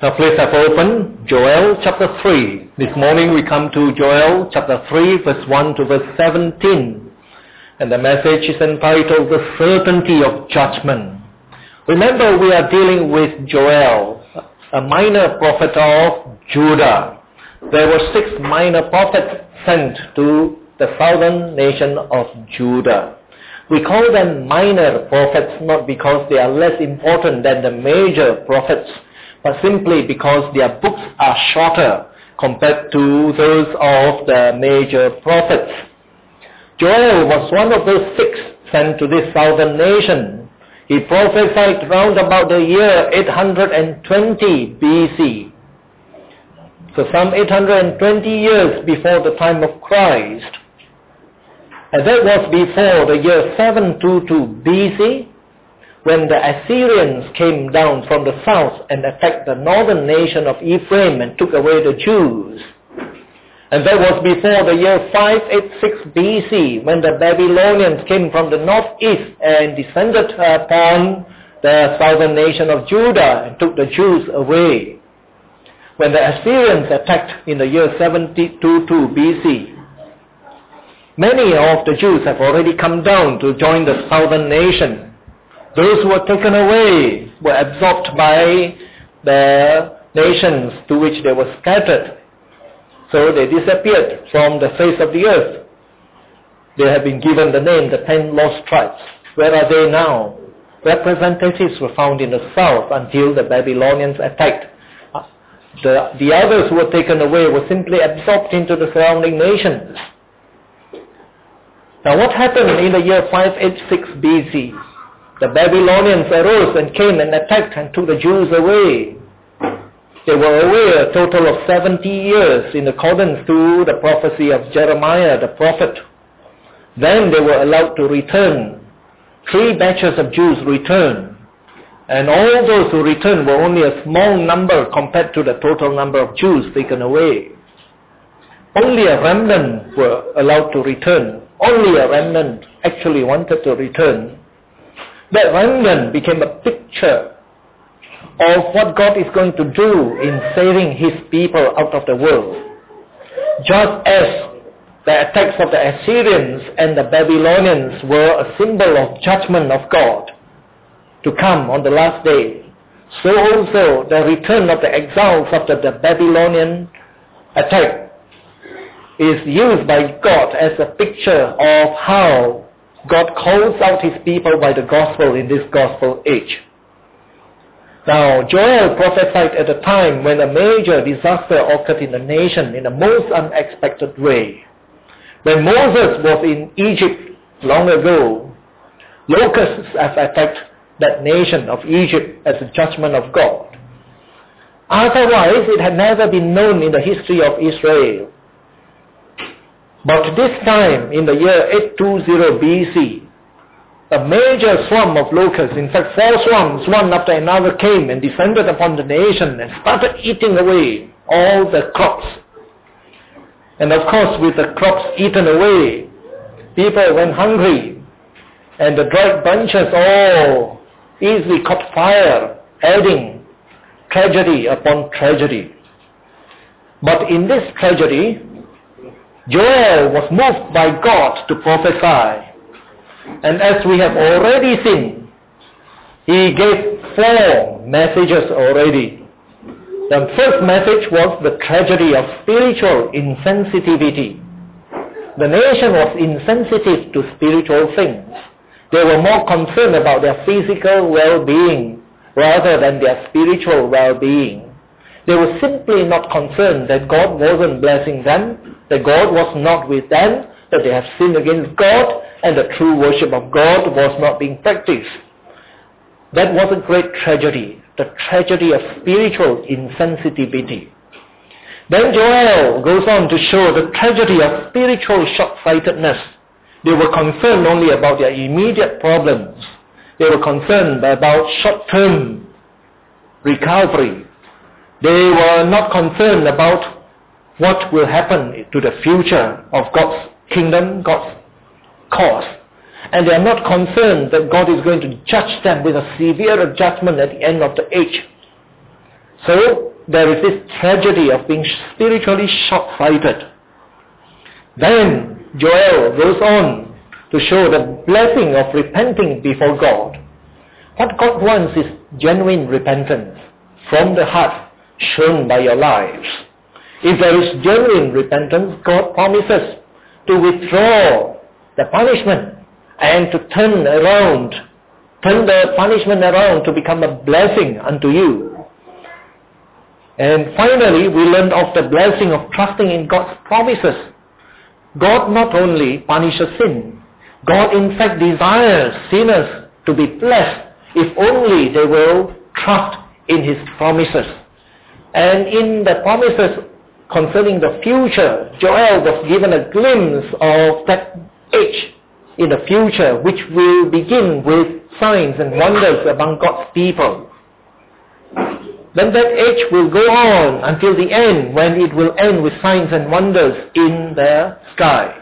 Now please have open Joel chapter 3. This morning we come to Joel chapter 3 verse 1 to verse 17. And the message is entitled The Certainty of Judgment. Remember, we are dealing with Joel, a minor prophet of Judah. There were 6 minor prophets sent to the southern nation of Judah. We call them minor prophets not because they are less important than the major prophets, but simply because their books are shorter compared to those of the major prophets. Joel was one of those 6 sent to this southern nation. He prophesied round about the year 820 BC. So some 820 years before the time of Christ. And that was before the year 722 BC, when the Assyrians came down from the south and attacked the northern nation of Ephraim and took away the Jews. And that was before the year 586 BC, when the Babylonians came from the northeast and descended upon the southern nation of Judah and took the Jews away. When the Assyrians attacked in the year 722 BC, many of the Jews have already come down to join the southern nation. Those who were taken away were absorbed by the nations to which they were scattered. So they disappeared from the face of the earth. They have been given the name the 10 lost tribes. Where are they now? Representatives were found in the south until the Babylonians attacked. The others who were taken away were simply absorbed into the surrounding nations. Now what happened in the year 586 BC? The Babylonians arose and came and attacked and took the Jews away. They were away a total of 70 years in accordance to the prophecy of Jeremiah the prophet. Then they were allowed to return. 3 batches of Jews returned. And all those who returned were only a small number compared to the total number of Jews taken away. Only a remnant were allowed to return. Only a remnant actually wanted to return. That remnant became a picture of what God is going to do in saving His people out of the world. Just as the attacks of the Assyrians and the Babylonians were a symbol of judgment of God to come on the last day, so also the return of the exiles after the Babylonian attack is used by God as a picture of how God calls out His people by the gospel in this gospel age. Now, Joel prophesied at a time when a major disaster occurred in the nation in a most unexpected way. When Moses was in Egypt long ago, locusts have attacked that nation of Egypt as a judgment of God. Otherwise, it had never been known in the history of Israel. But this time, in the year 820 BC, a major swarm of locusts, in fact 4 swarms, one after another, came and descended upon the nation and started eating away all the crops. And of course, with the crops eaten away, people went hungry, and the dried branches all easily caught fire, adding tragedy upon tragedy. But in this tragedy, Joel was moved by God to prophesy. And as we have already seen, he gave 4 messages already. The first message was the tragedy of spiritual insensitivity. The nation was insensitive to spiritual things. They were more concerned about their physical well-being rather than their spiritual well-being. They were simply not concerned that God wasn't blessing them, that God was not with them, that they have sinned against God, and the true worship of God was not being practiced. That was a great tragedy, the tragedy of spiritual insensitivity. Then Joel goes on to show the tragedy of spiritual short-sightedness. They were concerned only about their immediate problems. They were concerned about short-term recovery. They were not concerned about what will happen to the future of God's kingdom, God's cause. And they are not concerned that God is going to judge them with a severe judgment at the end of the age. So there is this tragedy of being spiritually short-sighted. Then Joel goes on to show the blessing of repenting before God. What God wants is genuine repentance from the heart shown by your lives. If there is genuine repentance, God promises to withdraw the punishment and to turn the punishment around to become a blessing unto you. And finally, we learn of the blessing of trusting in God's promises. God not only punishes sin, God in fact desires sinners to be blessed if only they will trust in His promises. And in the promises concerning the future, Joel was given a glimpse of that age in the future which will begin with signs and wonders among God's people. Then that age will go on until the end, when it will end with signs and wonders in the sky.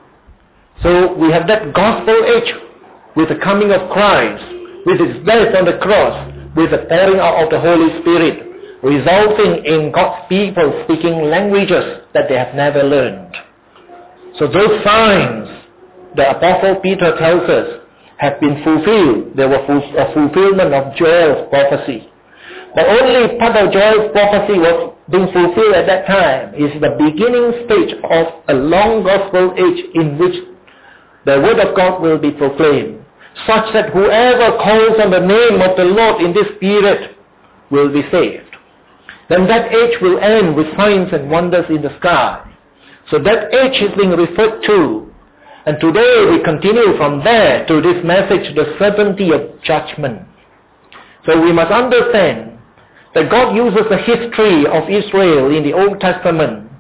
So we have that gospel age with the coming of Christ, with His death on the cross, with the pouring out of the Holy Spirit, resulting in God's people speaking languages that they have never learned. So those signs, the Apostle Peter tells us, have been fulfilled. They were a fulfillment of Joel's prophecy. But only part of Joel's prophecy was being fulfilled at that time. Is the beginning stage of a long gospel age in which the word of God will be proclaimed, such that whoever calls on the name of the Lord in this period will be saved. Then that age will end with signs and wonders in the sky. So that age is being referred to. And today we continue from there to this message, the certainty of judgment. So we must understand that God uses the history of Israel in the Old Testament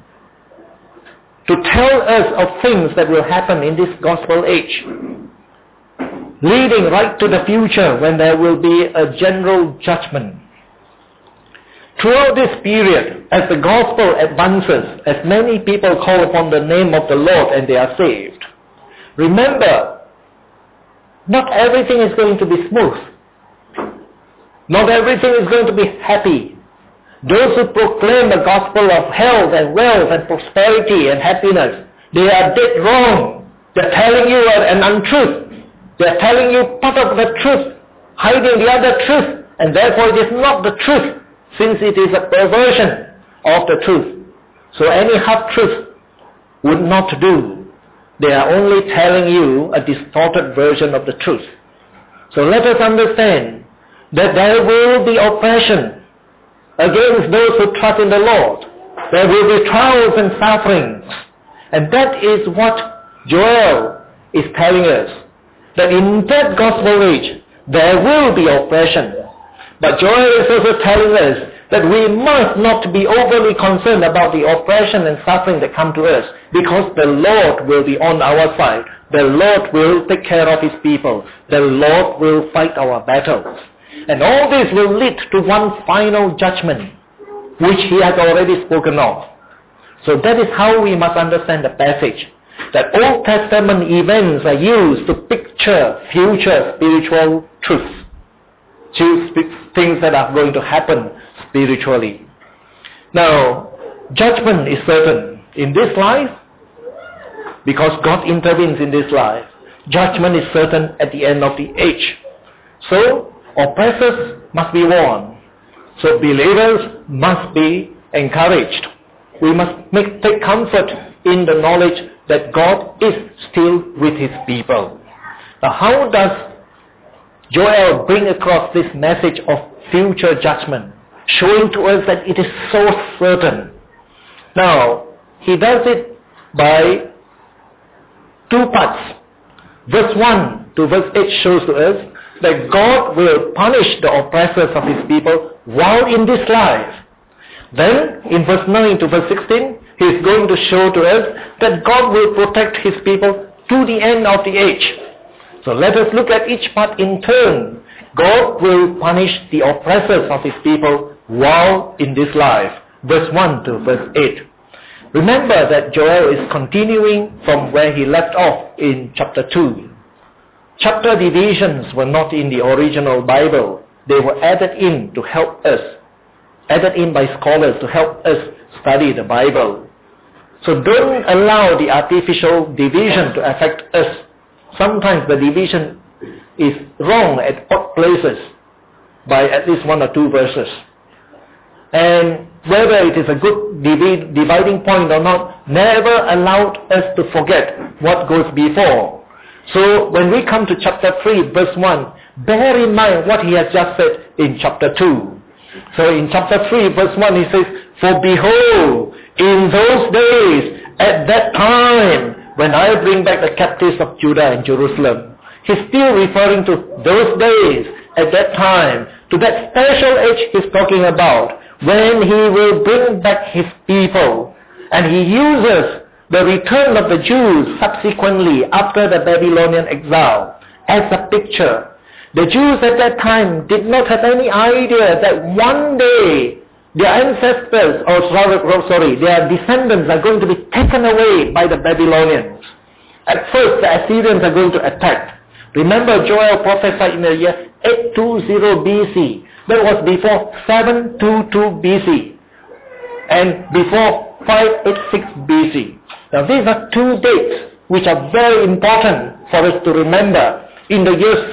to tell us of things that will happen in this gospel age, leading right to the future when there will be a general judgment. Throughout this period, as the gospel advances, as many people call upon the name of the Lord and they are saved, remember, not everything is going to be smooth. Not everything is going to be happy. Those who proclaim the gospel of health and wealth and prosperity and happiness, they are dead wrong. They're telling you an untruth. They're telling you part of the truth, hiding the other truth, and therefore it is not the truth, since it is a perversion of the truth. So any half-truth would not do. They are only telling you a distorted version of the truth. So let us understand that there will be oppression against those who trust in the Lord. There will be trials and sufferings. And that is what Joel is telling us. That in that gospel age, there will be oppression. But Joel is also telling us that we must not be overly concerned about the oppression and suffering that come to us, because the Lord will be on our side. The Lord will take care of His people. The Lord will fight our battles. And all this will lead to one final judgment, which He has already spoken of. So that is how we must understand the passage. That Old Testament events are used to picture future spiritual truths. Things that are going to happen spiritually. Now, judgment is certain in this life because God intervenes in this life. Judgment is certain at the end of the age. So, oppressors must be warned. So, believers must be encouraged. We must take comfort in the knowledge that God is still with His people. Now, how does Joel bring across this message of future judgment, showing to us that it is so certain? Now, he does it by two parts. Verse 1 to verse 8 shows to us that God will punish the oppressors of His people while in this life. Then, in verse 9 to verse 16, he is going to show to us that God will protect His people to the end of the age. So let us look at each part in turn. God will punish the oppressors of His people while in this life. Verse 1 to verse 8. Remember that Joel is continuing from where he left off in chapter 2. Chapter divisions were not in the original Bible. They were added in to help us added in by scholars to help us study the Bible. So don't allow the artificial division to affect us. Sometimes the division is wrong at odd places by at least 1 or 2 verses. And whether it is a good dividing point or not, never allowed us to forget what goes before. So when we come to chapter 3, verse 1, bear in mind what he has just said in chapter 2. So in chapter 3, verse 1, he says, "For behold, in those days, at that time, when I bring back the captives of Judah and Jerusalem." He's still referring to those days, at that time, to that special age he's talking about, when he will bring back his people. And he uses the return of the Jews subsequently after the Babylonian exile as a picture. The Jews at that time did not have any idea that one day their ancestors, their descendants are going to be taken away by the Babylonians. At first, the Assyrians are going to attack. Remember, Joel prophesied in the year 820 BC. That was before 722 BC and before 586 BC. Now, these are 2 dates which are very important for us to remember. In the year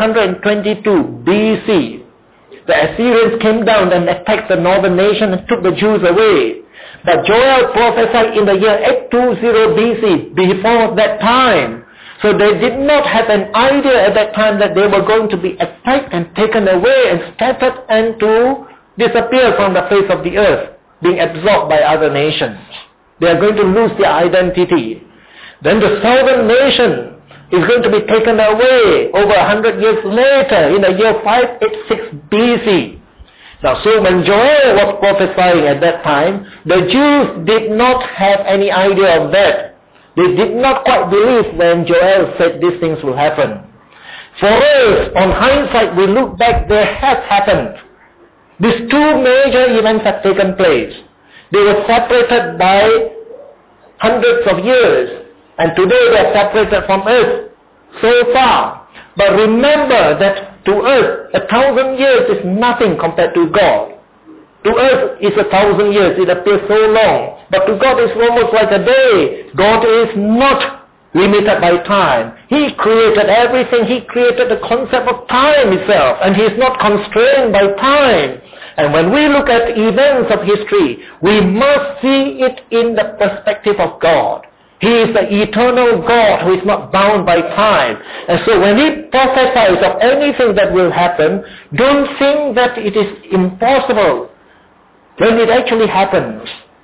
722 BC, the Assyrians came down and attacked the northern nation and took the Jews away. But Joel prophesied in the year 820 BC, before that time. So they did not have an idea at that time that they were going to be attacked and taken away and scattered and to disappear from the face of the earth, being absorbed by other nations. They are going to lose their identity. Then the southern nation is going to be taken away over 100 years later in the year 586 BC. Now, so when Joel was prophesying at that time, the Jews did not have any idea of that. They did not quite believe when Joel said these things will happen. For us, on hindsight, we look back, they have happened. These 2 major events have taken place. They were separated by hundreds of years. And today they are separated from us so far. But remember that to us, 1,000 years is nothing compared to God. To us, it's 1,000 years. It appears so long. But to God, it's almost like a day. God is not limited by time. He created everything. He created the concept of time itself. And He is not constrained by time. And when we look at events of history, we must see it in the perspective of God. He is the eternal God who is not bound by time. And so when He prophesies of anything that will happen, don't think that it is impossible when it actually happens.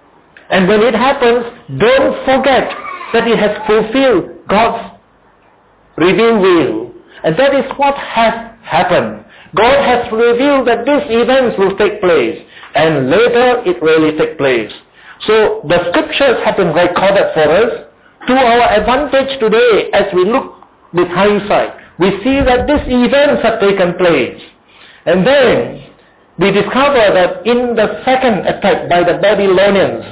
And when it happens, don't forget that it has fulfilled God's revealed will. And that is what has happened. God has revealed that these events will take place. And later it really takes place. So the scriptures have been recorded for us to our advantage today as we look with hindsight. We see that these events have taken place. And then we discover that in the second attack by the Babylonians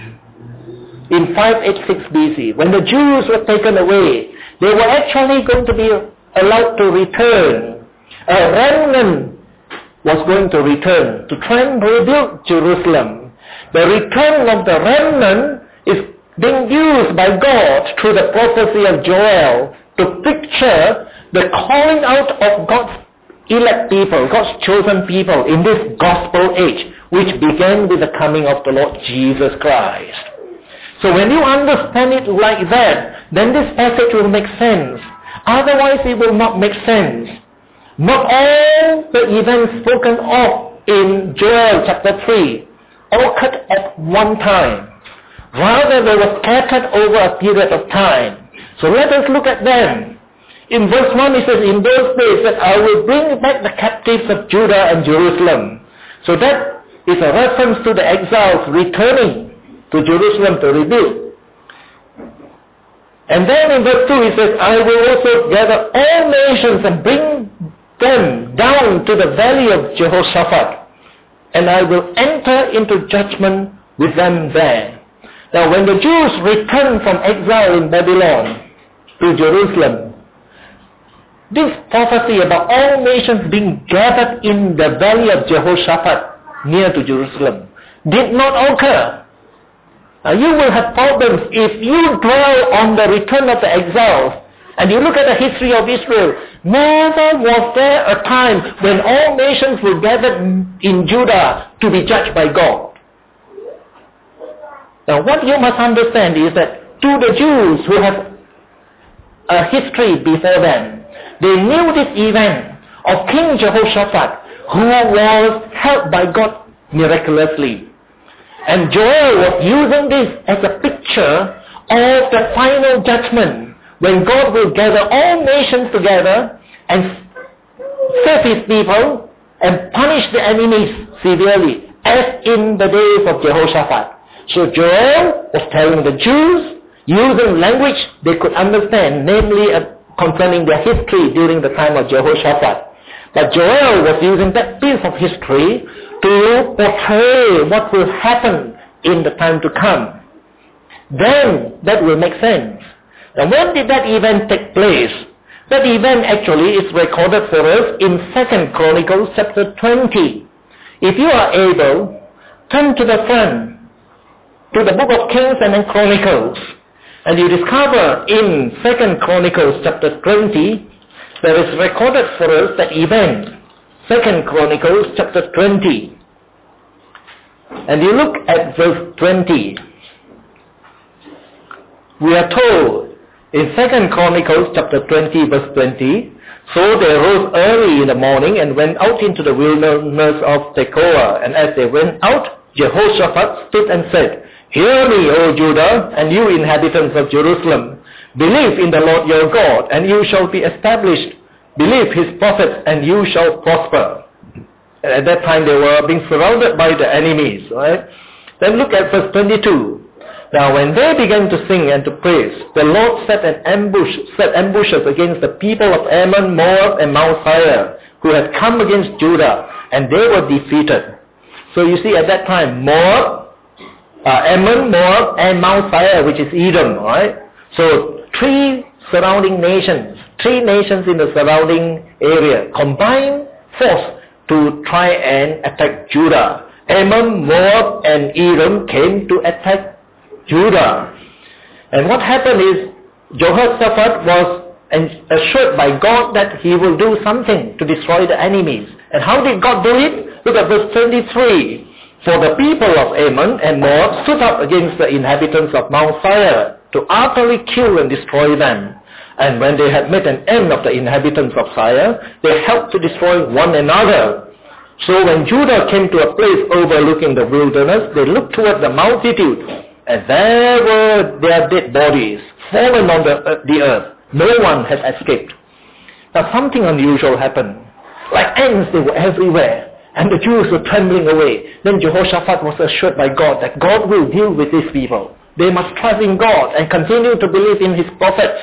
in 586 BC, when the Jews were taken away, they were actually going to be allowed to return. A remnant was going to return to try and rebuild Jerusalem. The return of the remnant is being used by God through the prophecy of Joel to picture the calling out of God's elect people, God's chosen people in this gospel age, which began with the coming of the Lord Jesus Christ. So when you understand it like that, then this passage will make sense. Otherwise it will not make sense. Not all the events spoken of in Joel chapter 3 occurred at one time. Rather, they were scattered over a period of time. So let us look at them. In verse 1 it says, "In those days that I will bring back the captives of Judah and Jerusalem." So that is a reference to the exiles returning to Jerusalem to rebuild. And then in verse 2 it says, "I will also gather all nations and bring them down to the valley of Jehoshaphat, and I will enter into judgment with them there." Now when the Jews returned from exile in Babylon to Jerusalem, this prophecy about all nations being gathered in the valley of Jehoshaphat near to Jerusalem did not occur. You will have problems if you dwell on the return of the exiles. And you look at the history of Israel, never was there a time when all nations were gathered in Judah to be judged by God. Now what you must understand is that to the Jews who have a history before them, they knew this event of King Jehoshaphat, who was helped by God miraculously. And Joel was using this as a picture of the final judgment, when God will gather all nations together and save his people and punish the enemies severely, as in the days of Jehoshaphat. So Joel was telling the Jews, using language they could understand, namely concerning their history during the time of Jehoshaphat. But Joel was using that piece of history to portray what will happen in the time to come. Then that will make sense. Now when did that event take place? That event actually is recorded for us in 2 Chronicles chapter 20. If you are able, turn to the front, to the book of Kings and then Chronicles. And you discover in 2 Chronicles chapter 20, there is recorded for us that event. 2 Chronicles chapter 20. And you look at verse 20. We are told in 2 Chronicles chapter 20 verse 20, so they rose early in the morning and went out into the wilderness of Tekoa. And as they went out, Jehoshaphat stood and said, Hear me, O Judah, and you inhabitants of Jerusalem. Believe in the Lord your God, and you shall be established. Believe his prophets, and you shall prosper. And at that time they were being surrounded by the enemies. Right? Then look at verse 22. Now when they began to sing and to praise, the Lord set ambushes against the people of Ammon, Moab, and Mount Seir, who had come against Judah, and they were defeated. So you see at that time, Ammon, Moab, and Mount Seir, which is Edom, right? So three surrounding nations, three nations in the surrounding area, combined force to try and attack Judah. Ammon, Moab, and Edom came to attack Judah. And what happened is, Jehoshaphat was assured by God that he will do something to destroy the enemies. And how did God do it? Look at verse 23. For the people of Ammon and Moab stood up against the inhabitants of Mount Seir to utterly kill and destroy them. And when they had made an end of the inhabitants of Seir, they helped to destroy one another. So when Judah came to a place overlooking the wilderness, they looked toward the multitude, and there were their dead bodies fallen on the earth. No one had escaped. Now something unusual happened. Like ants, they were everywhere. And the Jews were trembling away. Then Jehoshaphat was assured by God that God will deal with these people. They must trust in God and continue to believe in his prophets.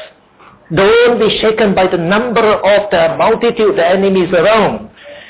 Don't be shaken by the number of the multitude, the enemies around.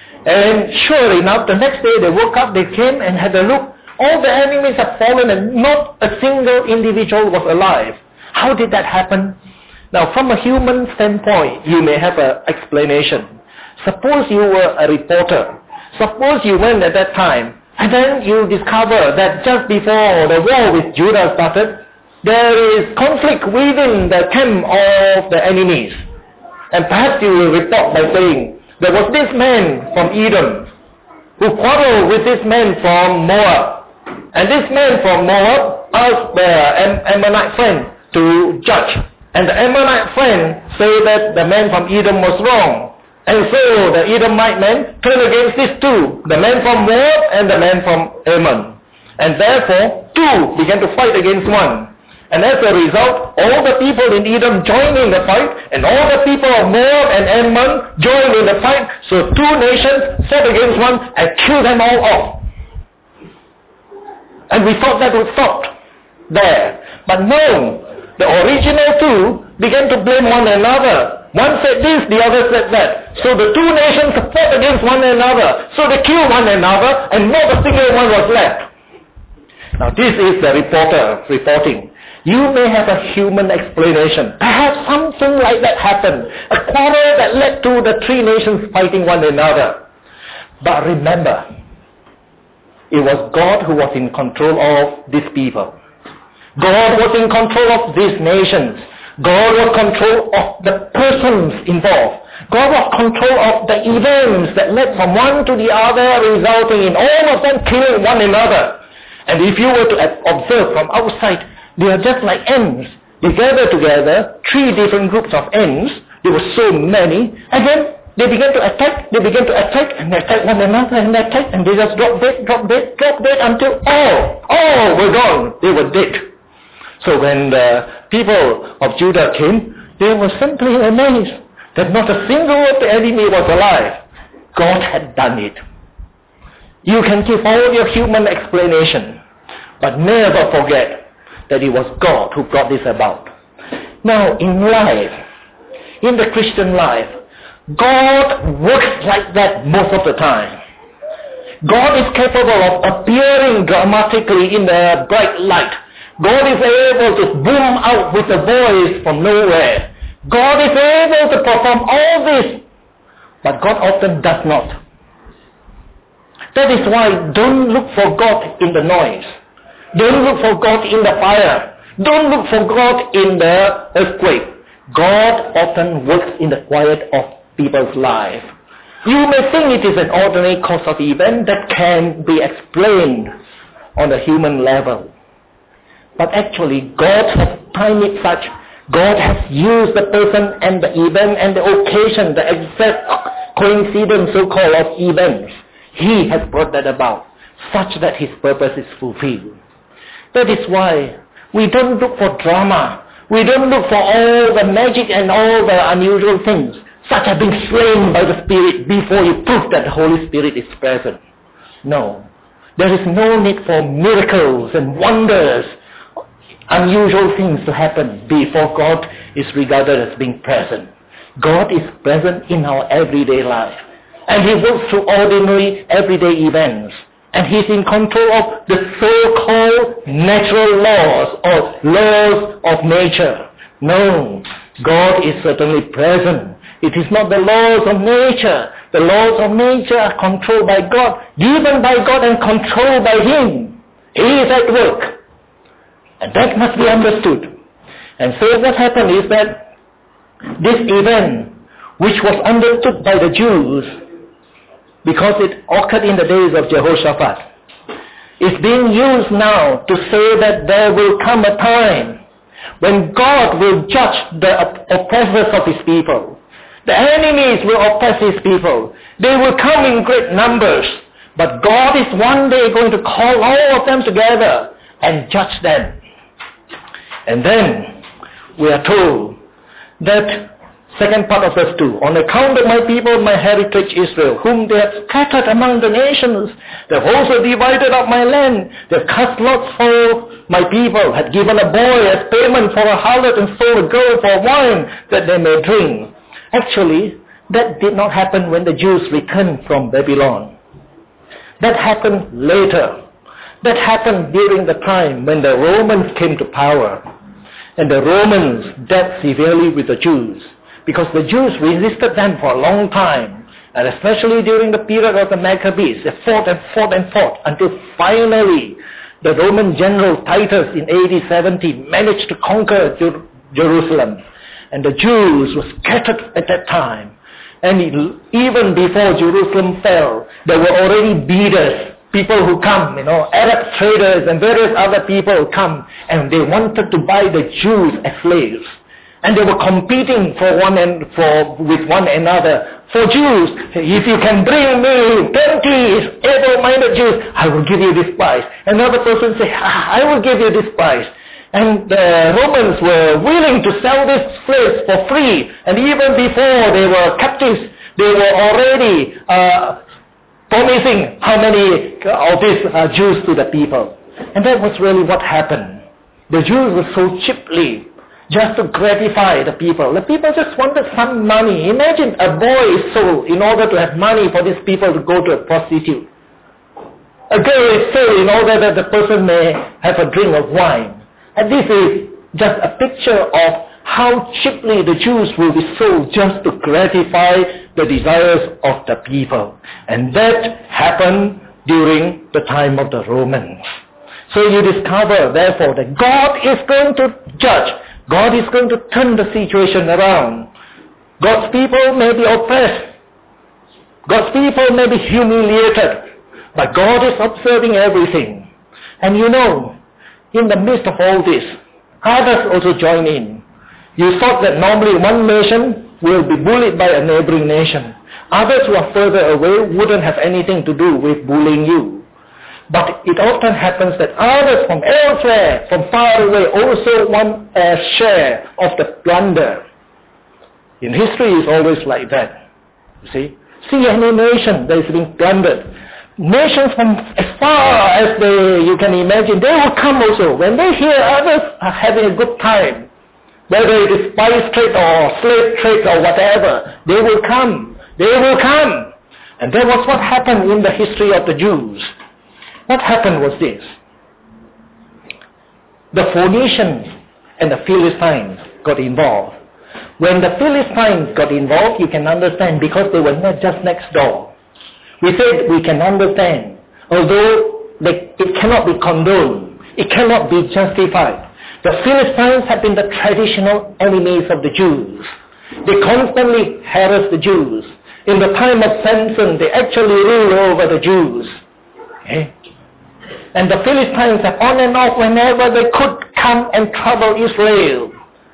And sure enough, the next day they woke up, they came and had a look. All the enemies had fallen and not a single individual was alive. How did that happen? Now from a human standpoint, you may have an explanation. Suppose you were a reporter. Suppose you went at that time, and then you discover that just before the war with Judah started, there is conflict within the camp of the enemies. And perhaps you will report by saying, there was this man from Edom who quarreled with this man from Moab. And this man from Moab asked the Ammonite friend to judge. And the Ammonite friend said that the man from Edom was wrong. And so the Edomite men turned against these two, the man from Moab and the man from Ammon. And therefore, two began to fight against one. And as a result, all the people in Edom joined in the fight, and all the people of Moab and Ammon joined in the fight. So two nations fought against one and killed them all off. And we thought that would stop there. But no, the original two began to blame one another. One said this, the other said that. So the two nations fought against one another. So they killed one another, and not a single one was left. Now this is the reporter reporting. You may have a human explanation. Perhaps something like that happened. A quarrel that led to the three nations fighting one another. But remember, It was God who was in control of these people. God was in control of these nations. God was in control of the persons involved. God was in control of the events that led from one to the other, resulting in all of them killing one another. And if you were to observe from outside, they are just like ants. They gather together, 3 different groups of ants. There were so many. And then they began to attack. They began to attack and attack one another and attack. And they just drop dead until all were gone. They were dead. So when the people of Judah came, they were simply amazed that not a single of the enemy was alive. God had done it. You can give all your human explanation, but never forget that it was God who brought this about. Now, in life, in the Christian life, God works like that most of the time. God is capable of appearing dramatically in the bright light. God is able to boom out with a voice from nowhere. God is able to perform all this, but God often does not. That is why don't look for God in the noise. Don't look for God in the fire. Don't look for God in the earthquake. God often works in the quiet of people's life. You may think it is an ordinary course of event that can be explained on a human level. But actually, God has timed it such. God has used the person and the event and the occasion, the exact coincidence, so-called, of events. He has brought that about, such that His purpose is fulfilled. That is why we don't look for drama. We don't look for all the magic and all the unusual things, such as being slain by the Spirit before you prove that the Holy Spirit is present. No. There is no need for miracles and wonders, unusual things to happen before God is regarded as being present. God is present in our everyday life. And He works through ordinary, everyday events. And He's in control of the so-called natural laws or laws of nature. No, God is certainly present. It is not the laws of nature. The laws of nature are controlled by God, given by God and controlled by Him. He is at work. And that must be understood. And so what happened is that this event, which was understood by the Jews, because it occurred in the days of Jehoshaphat, is being used now to say that there will come a time when God will judge the oppressors of His people. The enemies will oppress His people. They will come in great numbers. But God is one day going to call all of them together and judge them. And then we are told that second part of verse 2, on account of my people, my heritage Israel, whom they have scattered among the nations, they have also divided up my land, they have cast lots for my people, had given a boy as payment for a harlot and sold a girl for wine that they may drink. Actually, that did not happen when the Jews returned from Babylon. That happened later. That happened during the time when the Romans came to power. And the Romans dealt severely with the Jews, because the Jews resisted them for a long time, and especially during the period of the Maccabees. They fought and fought and fought until finally the Roman general Titus in AD 70 managed to conquer Jerusalem. And the Jews were scattered at that time. And even before Jerusalem fell, there were already beaters, people who come, Arab traders and various other people come, and they wanted to buy the Jews as slaves. And they were competing with one another. For Jews, if you can bring me 20 able-minded Jews, I will give you this price. Another person say, I will give you this price. And the Romans were willing to sell these slaves for free. And even before they were captives, they were already promising how many of these Jews to the people. And that was really what happened. The Jews were so cheaply, just to gratify the people. The people just wanted some money. Imagine a boy is sold in order to have money for these people to go to a prostitute. A girl is sold in order that the person may have a drink of wine. And this is just a picture of how cheaply the Jews will be sold just to gratify the desires of the people. And that happened during the time of the Romans. So you discover, therefore, that God is going to judge. God is going to turn the situation around. God's people may be oppressed. God's people may be humiliated. But God is observing everything. And you know, in the midst of all this, others also join in. You thought that normally one nation will be bullied by a neighboring nation. Others who are further away wouldn't have anything to do with bullying you. But it often happens that others from elsewhere, from far away, also want a share of the plunder. In history, it's always like that. You see? See any nation that is being plundered. Nations from as far as you can imagine, they will come also. When they hear others are having a good time, whether it is spice trade or slave trade or whatever, they will come. They will come. And that was what happened in the history of the Jews. What happened was this. The Phoenicians and the Philistines got involved. When the Philistines got involved, you can understand, because they were not just next door. We said we can understand, although it cannot be condoned, it cannot be justified. The Philistines have been the traditional enemies of the Jews. They constantly harass the Jews. In the time of Samson, they actually ruled over the Jews. Okay? And the Philistines have on and off, whenever they could, come and trouble Israel.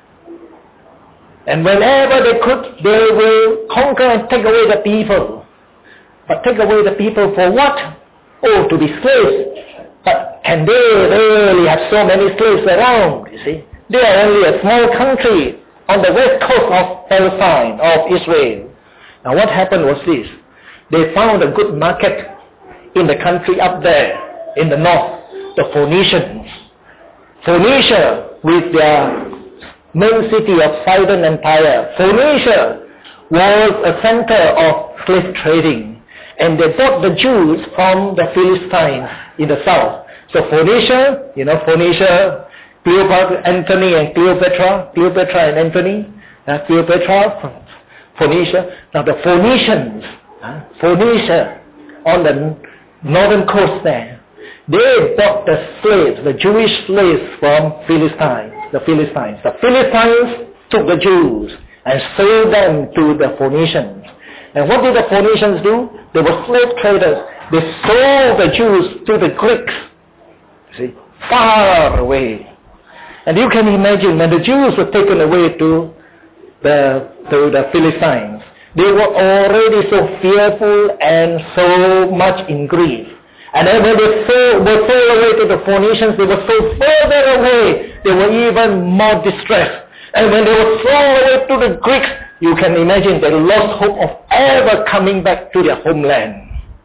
And whenever they could, they will conquer and take away the people. But take away the people for what? Oh, to be slaves. But can they really have so many slaves around, you see? They are only a small country on the west coast of Palestine, of Israel. Now what happened was this. They found a good market in the country up there, in the north, the Phoenicians. Phoenicia, with their main city of Sidon and Tyre. Phoenicia was a center of slave trading. And they bought the Jews from the Philistines in the south. So Phoenicia, Phoenicia, Cleopatra, Antony and Cleopatra and Antony, Cleopatra, Phoenicia. Now the Phoenicians, Phoenicia on the northern coast there, they bought the slaves, the Jewish slaves from the Philistines. The Philistines took the Jews and sold them to the Phoenicians. And what did the Phoenicians do? They were slave traders. They sold the Jews to the Greeks. See, far away. And you can imagine when the Jews were taken away to the Philistines, they were already so fearful and so much in grief. And then when they were sold away to the Phoenicians, they were so further away, they were even more distressed. And when they were sold away to the Greeks, you can imagine they lost hope of ever coming back to their homeland.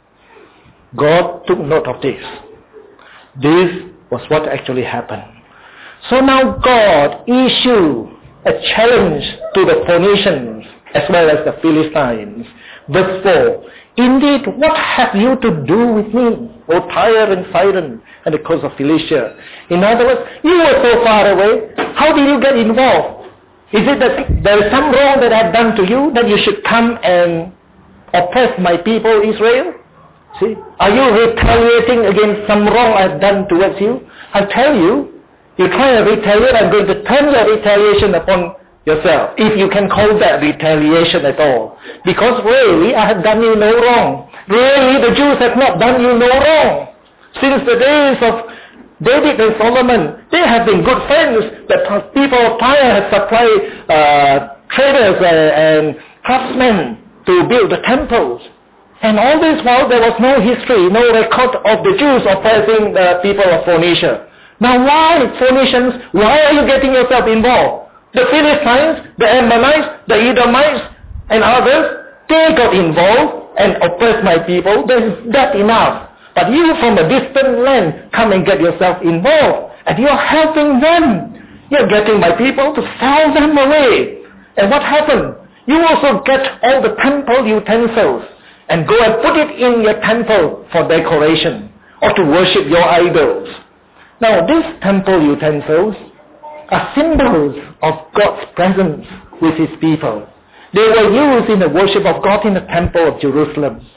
God took note of this. This was what actually happened. So now God issued a challenge to the Phoenicians as well as the Philistines. Verse 4, indeed, what have you to do with me, O Tyre and Sidon and the coast of Philistia? In other words, you were so far away. How did you get involved? Is it that there is some wrong that I've done to you that you should come and oppress my people Israel? See, are you retaliating against some wrong I've done towards you? I tell you, you try to retaliate, I'm going to turn your retaliation upon yourself, if you can call that retaliation at all. Because really, I have done you no wrong. Really, the Jews have not done you no wrong. Since the days of David and Solomon, they have been good friends. The people of Tyre have supplied traders and craftsmen to build the temples. And all this while, there was no history, no record of the Jews oppressing the people of Phoenicia. Now why, Phoenicians, why are you getting yourself involved? The Philistines, the Ammonites, the Edomites, and others, they got involved and oppressed my people. That's enough. But you from a distant land, come and get yourself involved. And you're helping them. You're getting my people to sell them away. And what happened? You also get all the temple utensils and go and put it in your temple for decoration or to worship your idols. Now these temple utensils are symbols of God's presence with His people. They were used in the worship of God in the temple of Jerusalem.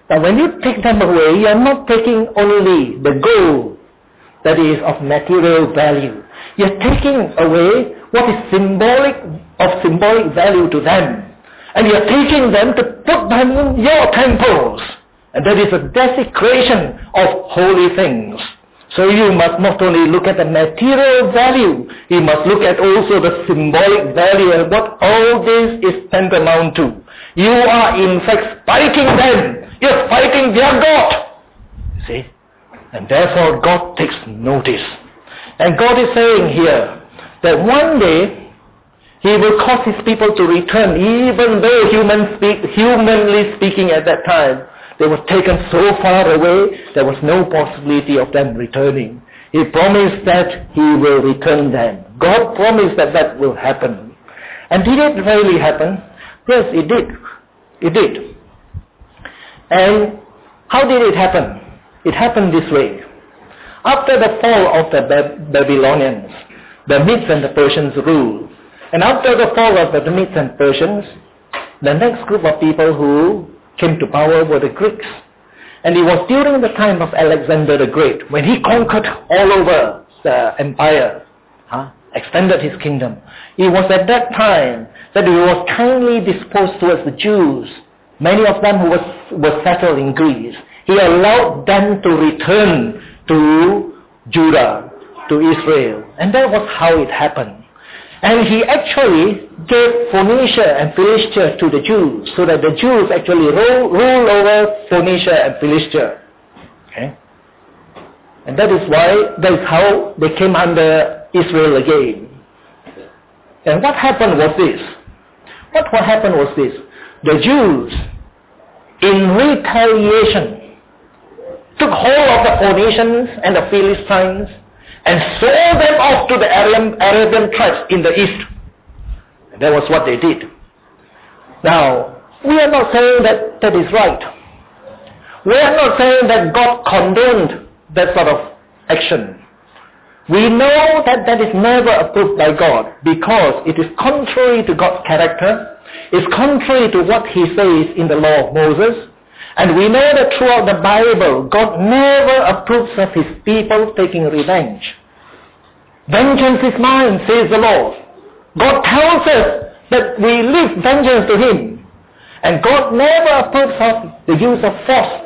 Now when you take them away, you are not taking only the gold that is of material value. You are taking away what is symbolic value to them. And you are taking them to put them in your temples. And that is a desecration of holy things. So you must not only look at the material value, you must look at also the symbolic value and what all this is tantamount to. You are in fact fighting them. You're fighting their God. See? And therefore God takes notice. And God is saying here that one day He will cause His people to return, even though humanly speaking at that time, they were taken so far away, there was no possibility of them returning. He promised that He will return them. God promised that that will happen. And did it really happen? Yes, it did. It did. And how did it happen? It happened this way. After the fall of the Babylonians, the Medes and the Persians ruled. And after the fall of the Medes and Persians, the next group of people who came to power were the Greeks. And it was during the time of Alexander the Great, when he conquered all over the empire, extended his kingdom. It was at that time that he was kindly disposed towards the Jews, many of them who were settled in Greece. He allowed them to return to Judah, to Israel. And that was how it happened. And he actually gave Phoenicia and Philistia to the Jews, so that the Jews actually rule over Phoenicia and Philistia. Okay? And that is how they came under Israel again. And what happened was this. What happened was this. The Jews, in retaliation, took hold of the Phoenicians and the Philistines and sold them off to the Arabian tribes in the east. And that was what they did. Now, we are not saying that that is right. We are not saying that God condoned that sort of action. We know that that is never approved by God because it is contrary to God's character. It's contrary to what He says in the law of Moses. And we know that throughout the Bible, God never approves of His people taking revenge. Vengeance is mine, says the Lord. God tells us that we leave vengeance to Him. And God never approves of the use of force.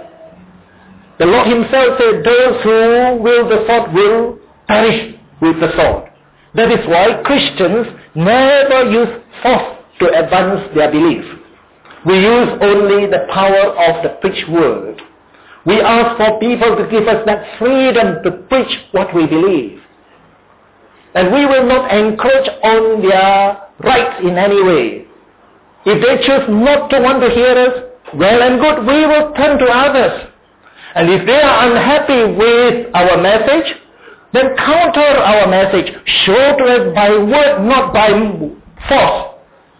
The Lord Himself said, those who will the sword will perish with the sword. That is why Christians never use force to advance their belief. We use only the power of the preached word. We ask for people to give us that freedom to preach what we believe. And we will not encroach on their rights in any way. If they choose not to want to hear us, well and good, we will turn to others. And if they are unhappy with our message, then counter our message. Show to us by word, not by force.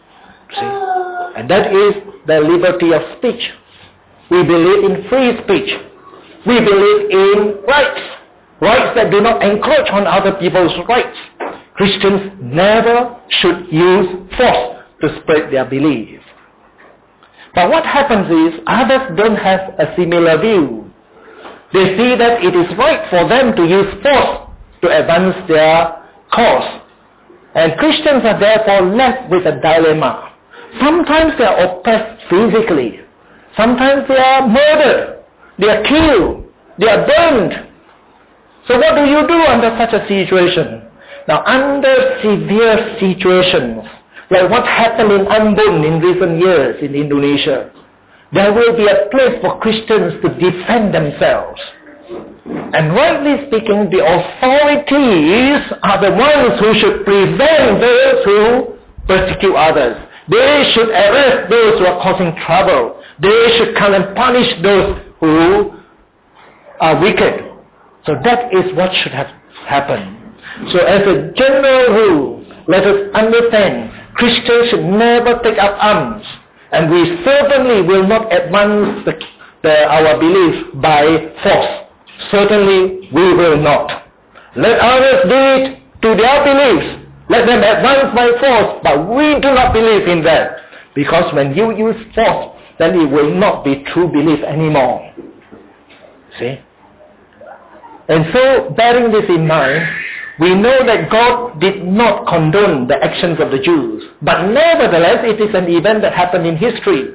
See? And that is the liberty of speech. We believe in free speech. We believe in rights. Rights that do not encroach on other people's rights. Christians never should use force to spread their belief. But what happens is others don't have a similar view. They see that it is right for them to use force to advance their cause. And Christians are therefore left with a dilemma. Sometimes they are oppressed physically. Sometimes they are murdered. They are killed. They are burned. So what do you do under such a situation? Now, under severe situations, like what happened in Ambon in recent years in Indonesia, there will be a place for Christians to defend themselves. And rightly speaking, the authorities are the ones who should prevent those who persecute others. They should arrest those who are causing trouble. They should come and punish those who are wicked. So that is what should have happened. So as a general rule, let us understand, Christians should never take up arms. And we certainly will not advance our belief by force. Certainly we will not. Let others do it to their beliefs. Let them advance by force, but we do not believe in that. Because when you use force then it will not be true belief anymore. See? And so, bearing this in mind, we know that God did not condone the actions of the Jews. But nevertheless, it is an event that happened in history.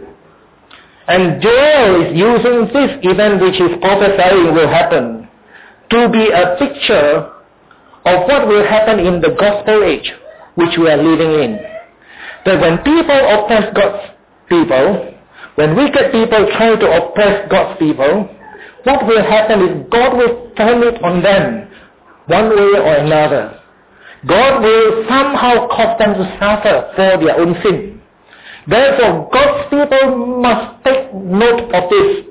And Joel is using this event which is prophesying will happen to be a picture of what will happen in the gospel age which we are living in. That when people oppress God's people, when wicked people try to oppress God's people, what will happen is God will turn it on them one way or another. God will somehow cause them to suffer for their own sin. Therefore, God's people must take note of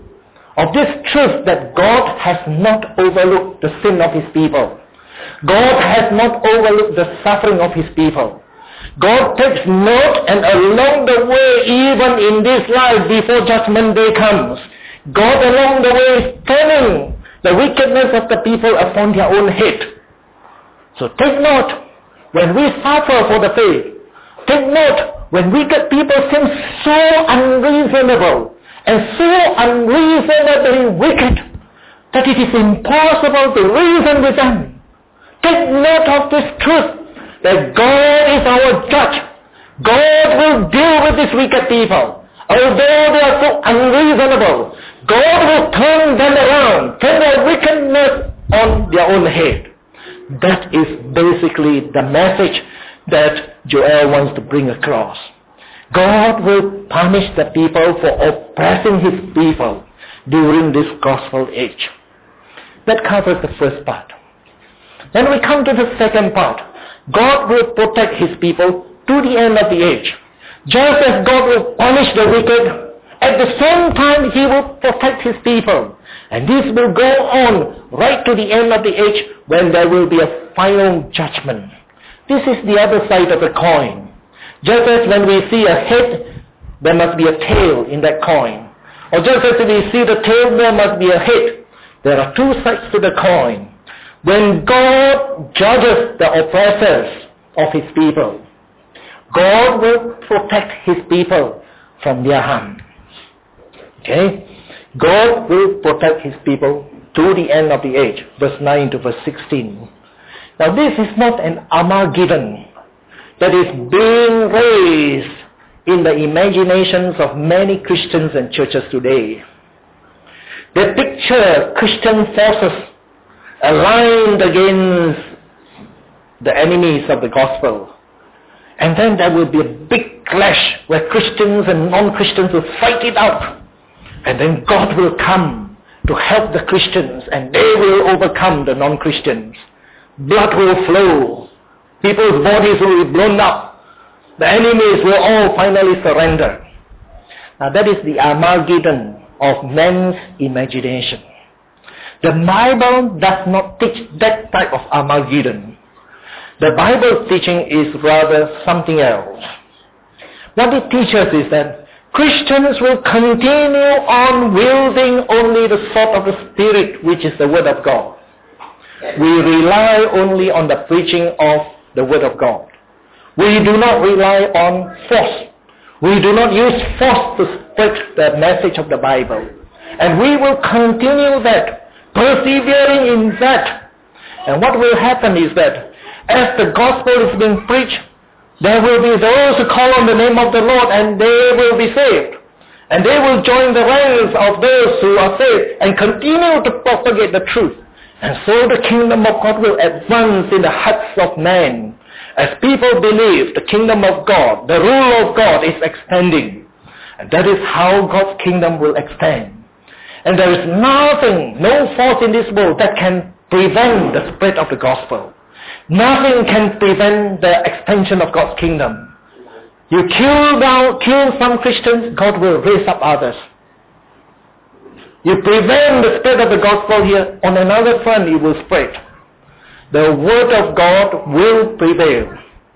this truth that God has not overlooked the sin of his people. God has not overlooked the suffering of his people. God takes note, and along the way, even in this life before judgment day comes, God along the way is turning the wickedness of the people upon their own head. So take note, when we suffer for the faith, take note, when wicked people seem so unreasonable and so unreasonably wicked that it is impossible to reason with them. Take note of this truth, that God is our judge. God will deal with these wicked people. Although they are so unreasonable, God will turn them around, turn their wickedness on their own head. That is basically the message that Joel wants to bring across. God will punish the people for oppressing his people during this gospel age. That covers the first part. Then we come to the second part. God will protect his people to the end of the age. Just as God will punish the wicked, at the same time he will protect his people. And this will go on right to the end of the age when there will be a final judgment. This is the other side of the coin. Just as when we see a head, there must be a tail in that coin. Or just as we see the tail, there must be a head. There are two sides to the coin. When God judges the oppressors of his people, God will protect his people from their harm. Okay? God will protect his people to the end of the age. Verse 9 to verse 16. Now this is not an Armageddon that is being raised in the imaginations of many Christians and churches today. They picture Christian forces aligned against the enemies of the gospel. And then there will be a big clash where Christians and non-Christians will fight it out. And then God will come to help the Christians, and they will overcome the non-Christians. Blood will flow. People's bodies will be blown up. The enemies will all finally surrender. Now that is the Armageddon of man's imagination. The Bible does not teach that type of Armageddon. The Bible's teaching is rather something else. What it teaches is that Christians will continue on wielding only the sword of the Spirit, which is the Word of God. We rely only on the preaching of the Word of God. We do not rely on force. We do not use force to spread the message of the Bible. And we will continue that, persevering in that. And what will happen is that as the gospel is being preached, there will be those who call on the name of the Lord, and they will be saved. And they will join the ranks of those who are saved and continue to propagate the truth. And so the kingdom of God will advance in the hearts of men. As people believe the kingdom of God, the rule of God is expanding. And that is how God's kingdom will expand. And there is nothing, no force in this world that can prevent the spread of the gospel. Nothing can prevent the expansion of God's kingdom. You kill some Christians, God will raise up others. You prevent the spread of the gospel here, on another front it will spread. The word of God will prevail.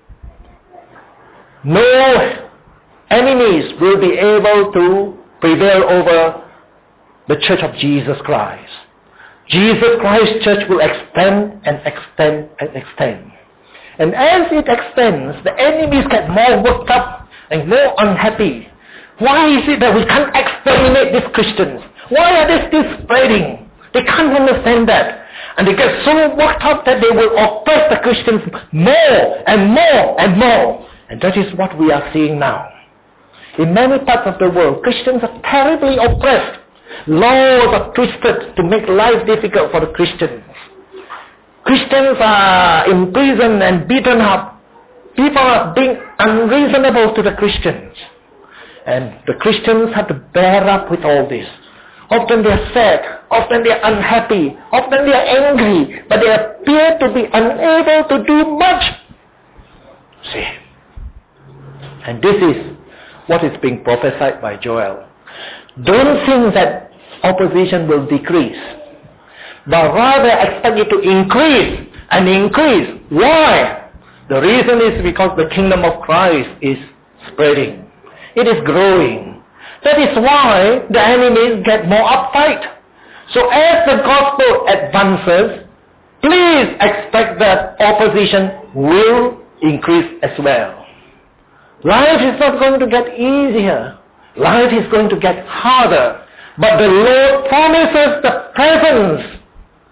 No enemies will be able to prevail over the church of Jesus Christ. Jesus Christ's church will expand and expand and expand. And as it expands, the enemies get more worked up and more unhappy. Why is it that we can't exterminate these Christians? Why are they still spreading? They can't understand that. And they get so worked up that they will oppress the Christians more and more and more. And that is what we are seeing now. In many parts of the world, Christians are terribly oppressed. Laws are twisted to make life difficult for the Christians. Christians are imprisoned and beaten up. People are being unreasonable to the Christians. And the Christians have to bear up with all this. Often they are sad, often they are unhappy, often they are angry, but they appear to be unable to do much. See? And this is what is being prophesied by Joel. Don't think that opposition will decrease, but rather expect it to increase and increase. Why? The reason is because the kingdom of Christ is spreading. It is growing. That is why the enemies get more uptight. So as the gospel advances, please expect that opposition will increase as well. Life is not going to get easier. Life is going to get harder. But the Lord promises the presence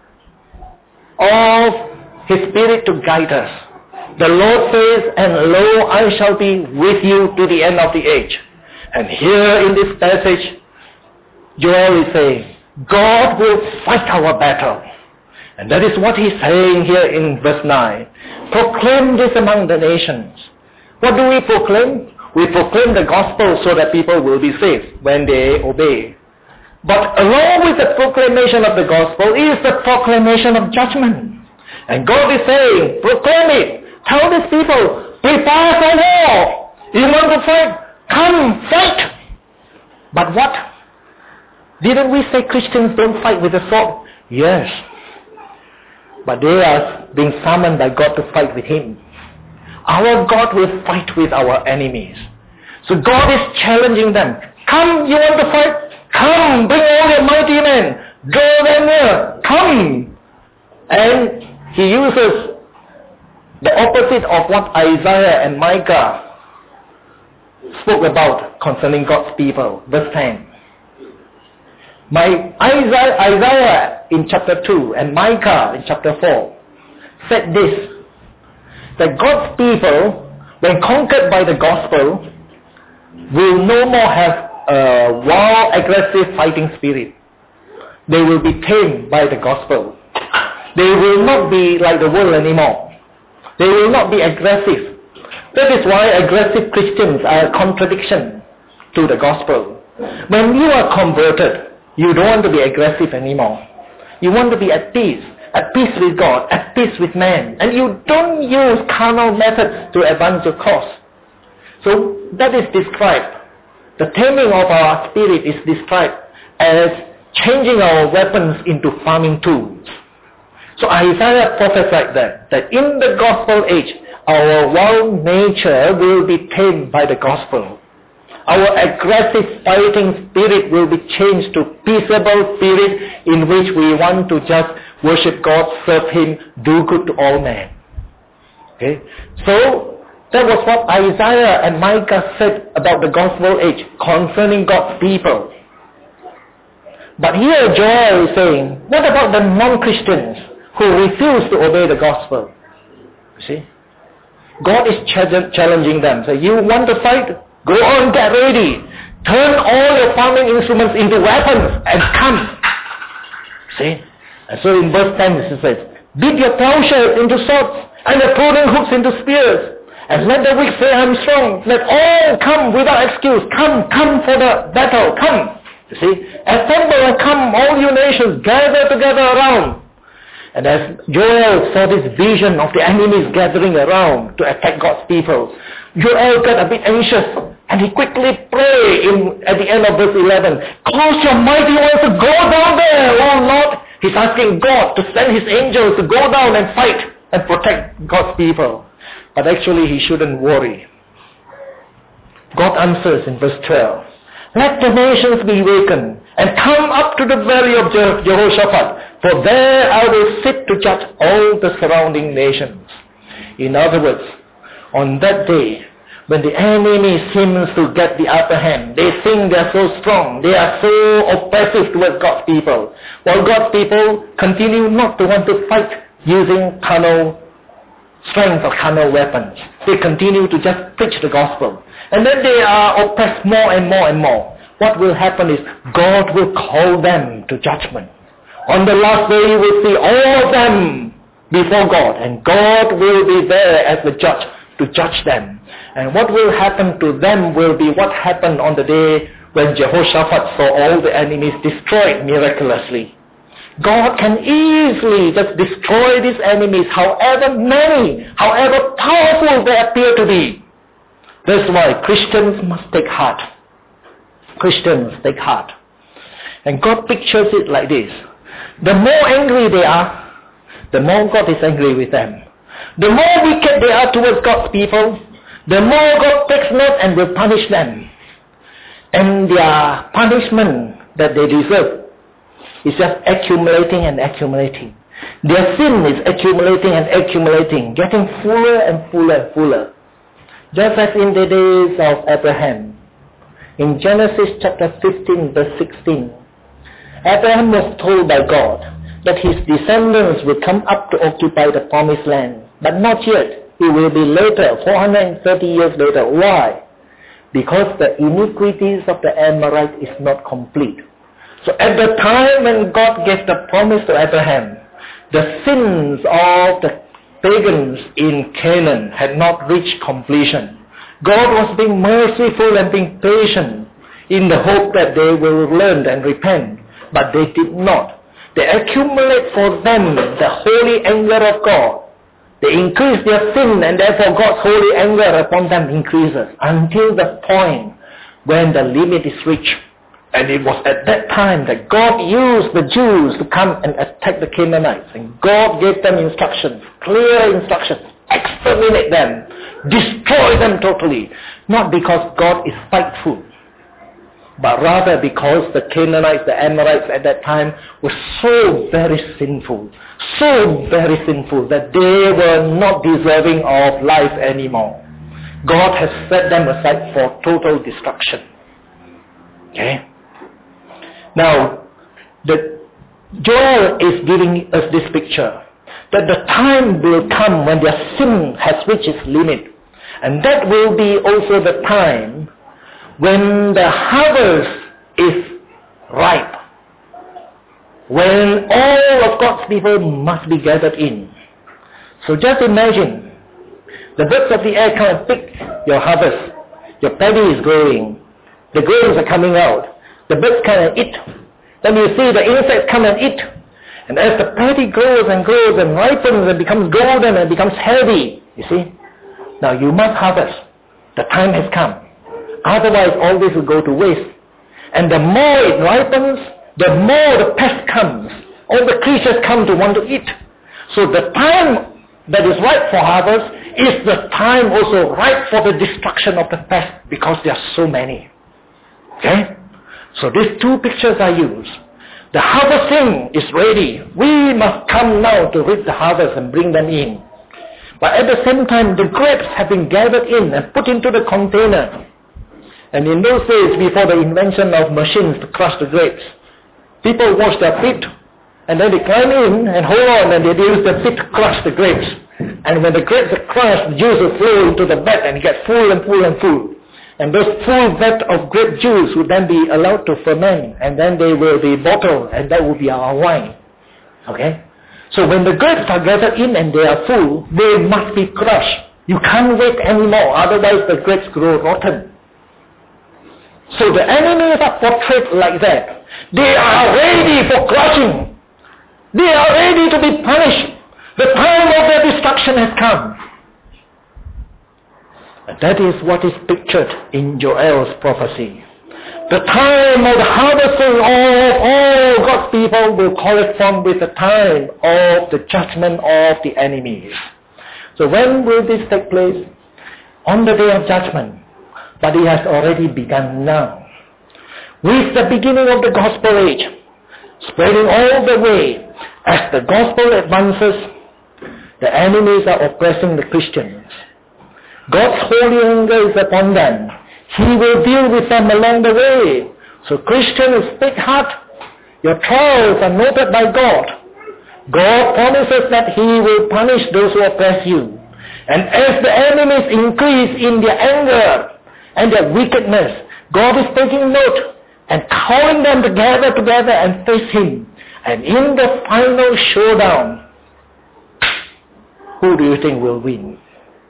of His Spirit to guide us. The Lord says, and lo, I shall be with you to the end of the age. And here in this passage, Joel is saying, God will fight our battle. And that is what he's saying here in verse 9. Proclaim this among the nations. What do we proclaim? We proclaim the gospel so that people will be saved when they obey. But along with the proclamation of the gospel is the proclamation of judgment. And God is saying, proclaim it. Tell these people, prepare for war. You want to fight? Come, fight! But what? Didn't we say Christians don't fight with the sword? Yes. But they are being summoned by God to fight with Him. Our God will fight with our enemies. So God is challenging them. Come, you want to fight? Come, bring all your mighty men. Go them near. Come. And He uses the opposite of what Isaiah and Micah spoke about concerning God's people. Verse 10. Isaiah in chapter 2 and Micah in chapter 4 said this, that God's people, when conquered by the gospel, will no more have a wild, aggressive fighting spirit. They will be tamed by the gospel. They will not be like the world anymore. They will not be aggressive. That is why aggressive Christians are a contradiction to the gospel. When you are converted, you don't want to be aggressive anymore. You want to be at peace with God, at peace with man. And you don't use carnal methods to advance your cause. So that is described. The taming of our spirit is described as changing our weapons into farming tools. So Isaiah prophesied that in the gospel age, our wild nature will be tamed by the gospel. Our aggressive fighting spirit will be changed to peaceable spirit in which we want to just worship God, serve Him, do good to all men. Okay? So that was what Isaiah and Micah said about the gospel age concerning God's people. But here Joel is saying, what about the non-Christians who refuse to obey the gospel? You see? God is challenging them. So you want to fight? Go on, get ready. Turn all your farming instruments into weapons and come. See? And so in verse 10 it says, beat your plowshares into swords and your pruning hooks into spears. And let the weak say, I'm strong. Let all come without excuse. Come for the battle. Come. You see? Assemble and come, all you nations, gather together around. And as Joel saw this vision of the enemies gathering around to attack God's people, Joel got a bit anxious and he quickly prayed at the end of verse 11, cause your mighty ones to go down there, oh Lord. He's asking God to send His angels to go down and fight and protect God's people. But actually He shouldn't worry. God answers in verse 12, let the nations be wakened and come up to the valley of Jehoshaphat, for there I will sit to judge all the surrounding nations. In other words, on that day, when the enemy seems to get the upper hand, they think they are so strong, they are so oppressive towards God's people, while God's people continue not to want to fight using carnal strength or carnal weapons. They continue to just preach the gospel. And then they are oppressed more and more and more. What will happen is God will call them to judgment. On the last day you will see all of them before God, and God will be there as the judge to judge them. And what will happen to them will be what happened on the day when Jehoshaphat saw all the enemies destroyed miraculously. God can easily just destroy these enemies, however many, however powerful they appear to be. That's why Christians must take heart. Christians take heart. And God pictures it like this. The more angry they are, the more God is angry with them. The more wicked they are towards God's people, the more God takes note and will punish them. And their punishment that they deserve is just accumulating and accumulating. Their sin is accumulating and accumulating, getting fuller and fuller and fuller. Just as in the days of Abraham. In Genesis chapter 15 verse 16, Abraham was told by God that his descendants will come up to occupy the promised land. But not yet. It will be later, 430 years later. Why? Because the iniquities of the Amorites is not complete. So at the time when God gave the promise to Abraham, the sins of the pagans in Canaan had not reached completion. God was being merciful and being patient in the hope that they will learn and repent. But they did not. They accumulate for them the holy anger of God. They increase their sin, and therefore God's holy anger upon them increases until the point when the limit is reached. And it was at that time that God used the Jews to come and attack the Canaanites. And God gave them instructions, clear instructions. Exterminate them. Destroy them totally. Not because God is spiteful, but rather because the Canaanites, the Amorites at that time were so very sinful that they were not deserving of life anymore. God has set them aside for total destruction. Okay? Now, Joel is giving us this picture that the time will come when their sin has reached its limit. And that will be also the time when the harvest is ripe. When all of God's people must be gathered in. So just imagine, the birds of the air come and pick your harvest. Your paddy is growing. The grains are coming out. The birds come and eat. Then you see the insects come and eat. And as the paddy grows and grows and ripens and becomes golden and becomes heavy, you see, now you must harvest. The time has come. Otherwise all this will go to waste. And the more it ripens, the more the pest comes. All the creatures come to want to eat. So the time that is ripe for harvest is the time also ripe for the destruction of the pest, because there are so many. Okay? So these two pictures are used. The harvesting is ready. We must come now to reap the harvest and bring them in. But at the same time, the grapes have been gathered in and put into the container. And in those days, before the invention of machines to crush the grapes, people wash their feet, and then they climb in and hold on, and they use their feet to crush the grapes. And when the grapes are crushed, the juice will flow into the vat and get full and full and full. And those full vat of grape juice would then be allowed to ferment, and then they will be bottled, and that will be our wine. Okay? So when the grapes are gathered in and they are full, they must be crushed. You can't wait anymore, otherwise the grapes grow rotten. So the enemies are portrayed like that. They are ready for crushing. They are ready to be punished. The time of their destruction has come. And that is what is pictured in Joel's prophecy. The time of the harvesting of all God's people will correspond with the time of the judgment of the enemies. So when will this take place? On the day of judgment. But it has already begun now. With the beginning of the gospel age, spreading all the way, as the gospel advances, the enemies are oppressing the Christians. God's holy anger is upon them. He will deal with them along the way. So Christians, take heart. Your trials are noted by God. God promises that He will punish those who oppress you. And as the enemies increase in their anger and their wickedness, God is taking note and calling them to gather together and face Him. And in the final showdown, who do you think will win?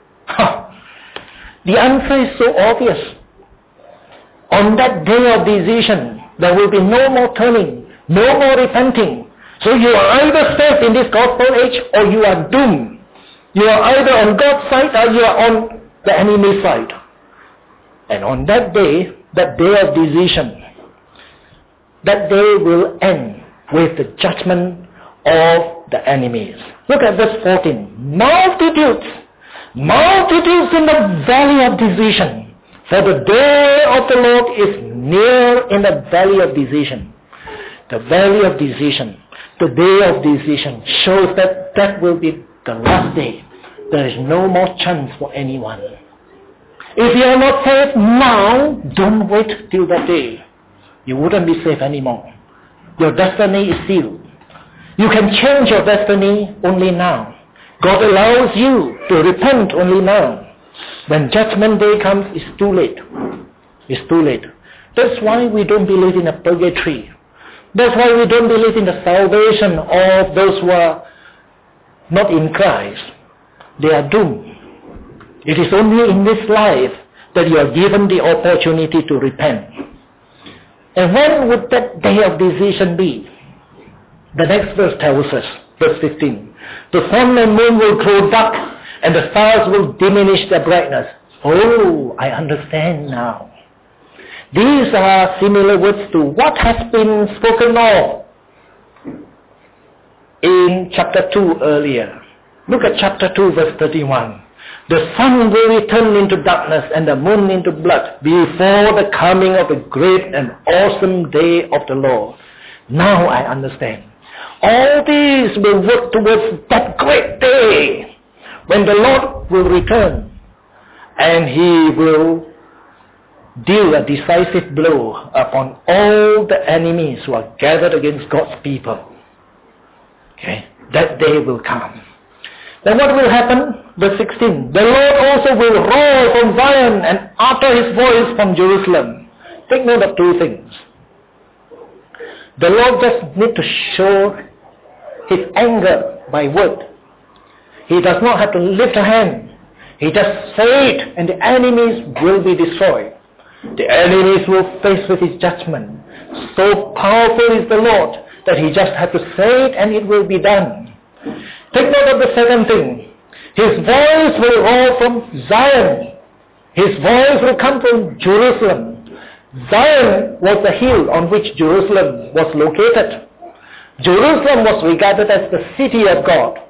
The answer is so obvious. On that day of decision, there will be no more turning, no more repenting. So you are either saved in this gospel age or you are doomed. You are either on God's side or you are on the enemy's side. And on that day of decision, that day will end with the judgment of the enemies. Look at verse 14. Multitudes in the valley of decision. For the day of the Lord is near in the valley of decision. The valley of decision. The day of decision shows that that will be the last day. There is no more chance for anyone. If you are not saved now, don't wait till that day. You wouldn't be saved anymore. Your destiny is sealed. You can change your destiny only now. God allows you to repent only now. When judgment day comes, it's too late. It's too late. That's why we don't believe in a purgatory. That's why we don't believe in the salvation of those who are not in Christ. They are doomed. It is only in this life that you are given the opportunity to repent. And when would that day of decision be? The next verse tells us, verse 15, the sun and moon will grow dark, and the stars will diminish their brightness. Oh, I understand now. These are similar words to what has been spoken of in chapter 2 earlier. Look at chapter 2, verse 31. The sun will return into darkness and the moon into blood before the coming of the great and awesome day of the Lord. Now I understand. All these will work towards that great day when the Lord will return and He will deal a decisive blow upon all the enemies who are gathered against God's people. Okay, that day will come. Then what will happen? Verse 16. The Lord also will roar from Zion and utter His voice from Jerusalem. Take note of two things. The Lord just needs to show His anger by word. He does not have to lift a hand. He just say it and the enemies will be destroyed. The enemies will face with His judgment. So powerful is the Lord that He just has to say it and it will be done. Take note of the second thing. His voice will roar from Zion. His voice will come from Jerusalem. Zion was the hill on which Jerusalem was located. Jerusalem was regarded as the city of God.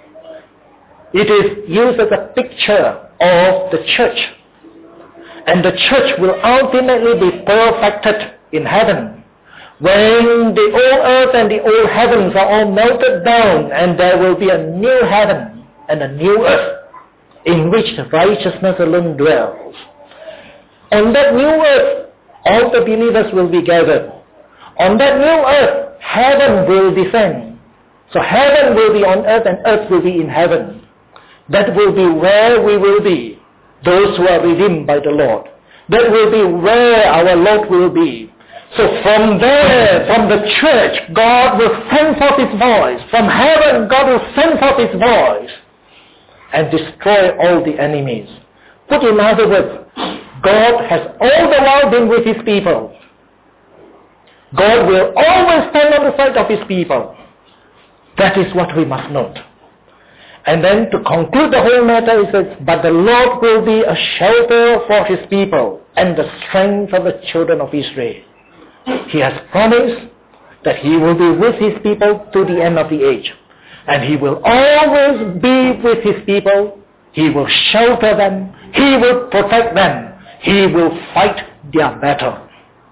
It is used as a picture of the church. And the church will ultimately be perfected in heaven. When the old earth and the old heavens are all melted down and there will be a new heaven and a new earth in which righteousness alone dwells. On that new earth, all the believers will be gathered. On that new earth, heaven will descend. So heaven will be on earth and earth will be in heaven. That will be where we will be, those who are redeemed by the Lord. That will be where our Lord will be. So from there, from the church, God will send forth His voice. From heaven, God will send forth His voice and destroy all the enemies. Put in other words, God has all the while been with His people. God will always stand on the side of His people. That is what we must note. And then to conclude the whole matter, He says, but the Lord will be a shelter for His people and the strength of the children of Israel. He has promised that He will be with His people to the end of the age. And He will always be with His people. He will shelter them. He will protect them. He will fight their battle.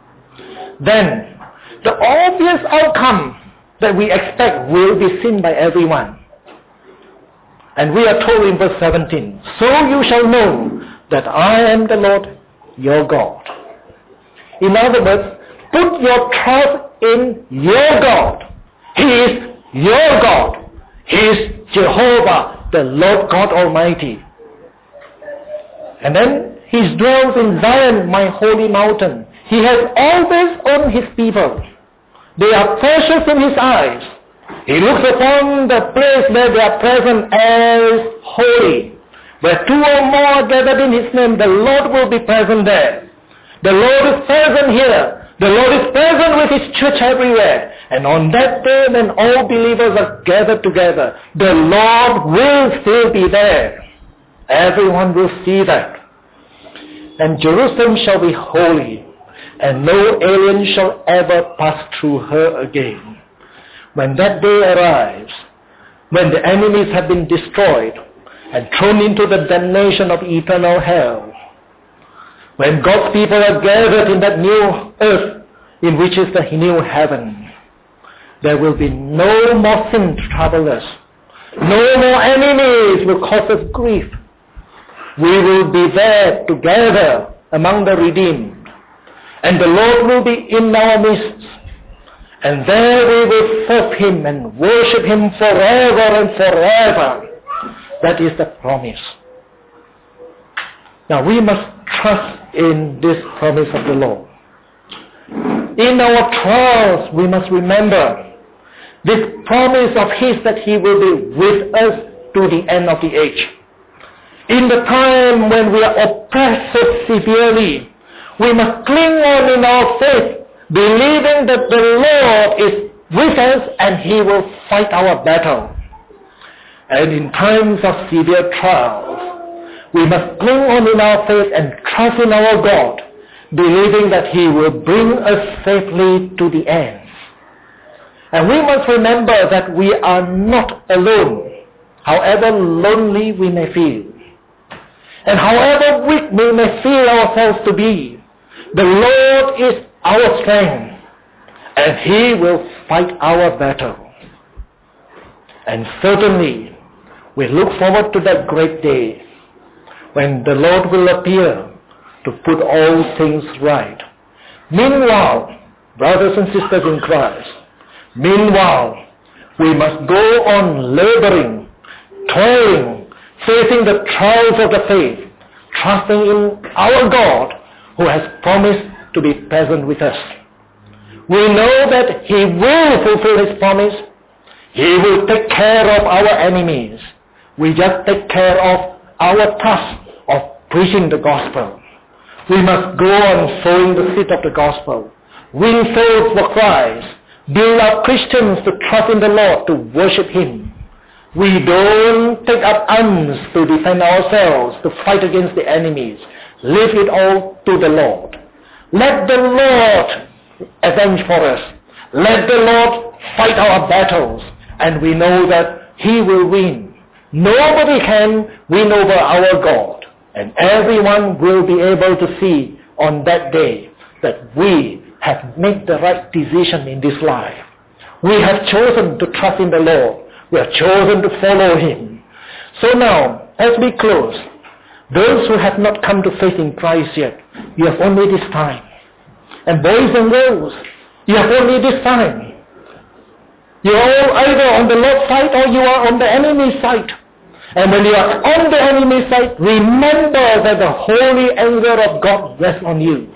Then, the obvious outcome that we expect will be seen by everyone. And we are told in verse 17, so you shall know that I am the Lord your God. In other words, put your trust in your God. He is your God. He is Jehovah, the Lord God Almighty. And then He dwells in Zion, my holy mountain. He has always owned His people. They are precious in His eyes. He looks upon the place where they are present as holy. Where two or more are gathered in His name, the Lord will be present there. The Lord is present here. The Lord is present with His church everywhere. And on that day when all believers are gathered together, the Lord will still be there. Everyone will see that. And Jerusalem shall be holy, and no alien shall ever pass through her again. When that day arrives, when the enemies have been destroyed and thrown into the damnation of eternal hell, when God's people are gathered in that new earth, in which is the new heaven, there will be no more sin to trouble us. No more enemies will cause us grief. We will be there together among the redeemed. And the Lord will be in our midst. And there we will serve Him and worship Him forever and forever. That is the promise. Now we must trust in this promise of the Lord. In our trials, we must remember this promise of His that He will be with us to the end of the age. In the time when we are oppressed so severely, we must cling on in our faith, believing that the Lord is with us and He will fight our battle. And in times of severe trials, we must cling on in our faith and trust in our God, believing that He will bring us safely to the end. And we must remember that we are not alone, however lonely we may feel. And however weak we may feel ourselves to be, the Lord is our strength, and He will fight our battle. And certainly, we look forward to that great day when the Lord will appear to put all things right. Meanwhile, brothers and sisters in Christ, meanwhile, we must go on laboring, toiling, facing the trials of the faith, trusting in our God who has promised to be present with us. We know that He will fulfill His promise. He will take care of our enemies. We just take care of our task of preaching the gospel. We must go on sowing the seed of the gospel, win souls for Christ, build up Christians to trust in the Lord, to worship Him. We don't take up arms to defend ourselves, to fight against the enemies. Leave it all to the Lord. Let the Lord avenge for us. Let the Lord fight our battles. And we know that He will win. Nobody can win over our God. And everyone will be able to see on that day that we have made the right decision in this life. We have chosen to trust in the Lord. We have chosen to follow Him. So now, as we close, those who have not come to faith in Christ yet, you have only this time. And boys and girls, you have only this time. You are all either on the Lord's side or you are on the enemy's side. And when you are on the enemy's side, remember that the holy anger of God rests on you.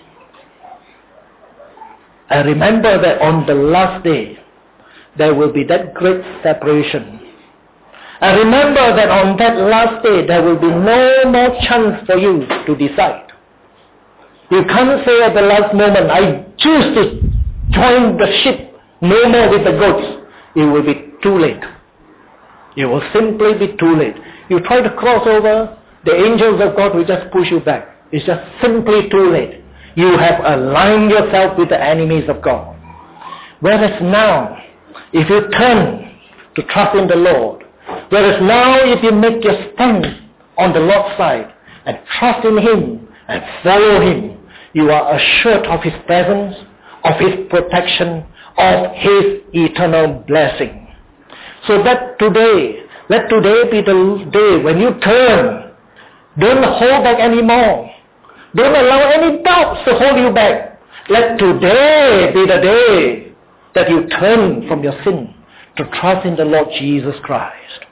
And remember that on the last day, there will be that great separation. And remember that on that last day, there will be no more chance for you to decide. You can't say at the last moment, I choose to join the ship, no more with the goats. It will be too late. It will simply be too late. You try to cross over, the angels of God will just push you back. It's just simply too late. You have aligned yourself with the enemies of God. Whereas now, if you turn to trust in the Lord, whereas now if you make your stand on the Lord's side and trust in Him and follow Him, you are assured of His presence, of His protection, of His eternal blessing. So that today, let today be the day when you turn Don't hold back anymore. Don't allow any doubts to hold you back. Let today be the day that you turn from your sin to trust in the Lord Jesus Christ.